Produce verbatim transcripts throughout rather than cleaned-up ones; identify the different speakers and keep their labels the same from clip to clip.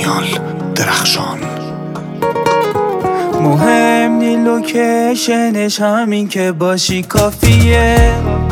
Speaker 1: دانیال درخشان.
Speaker 2: مهم نی لوکیشنش، همین که باشی کافیه.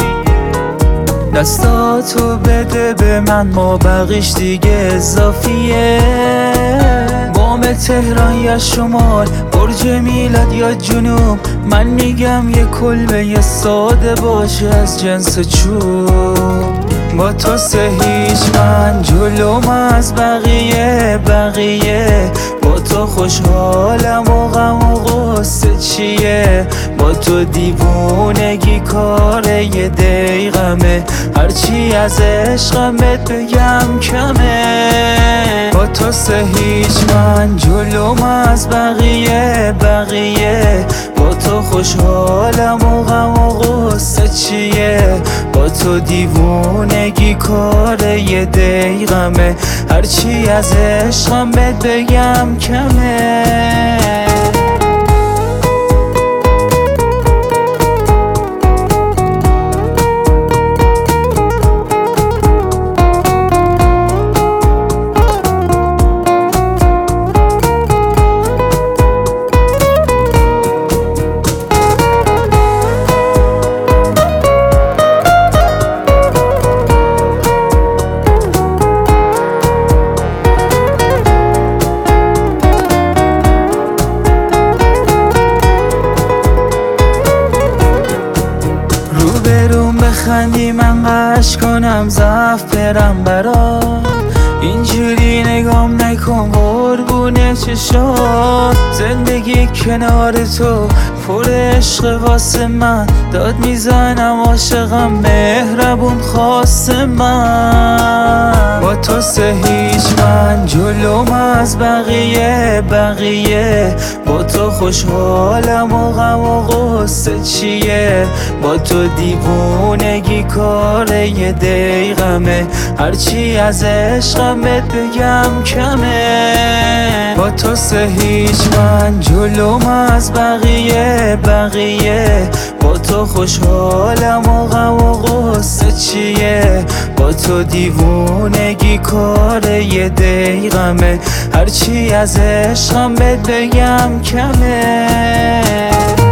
Speaker 2: دستاتو بده به من، ما بقیش دیگه اضافیه. بام تهران یا شمال، برج میلاد یا جنوب، من میگم یه کلبه یه ساده باشه از جنس چوب. با تو سه هیچ من جلوم از بقیه بقیه. با تو خوشحالم و غم و غصه چیه؟ با تو دیوونگی کار یه دقیقمه، هرچی از عشقمت بگم کمه. با تو سه هیچ من جلوم از بقیه بقیه. با تو خوشحالم و غم و غصه چیه؟ با تو دیوونگی کار یه دقیقمه، هرچی از عشقم بهت بگم کمه. خندی من قش کنم ضعف برم برا، اینجوری نگام نکن قربون چشات. زندگی کنار تو پر عشق واسه من، داد میزنم عاشقم مهربون خواست من. با تو سه هیچ من جلوم از بقیه بقیه. با تو خوشحالم و غم و غصه چیه؟ با تو دیوونگی کار یه دقیقمه، هرچی از عشقم بهت بگم کمه. با تو سه هیچ من جلوم از بقیه بقیه. با تو خوشحالم و غم و غصه چیه؟ با تو دیوونگی کار یه دقیقمه، هرچی از عشقم بهت بگم کمه.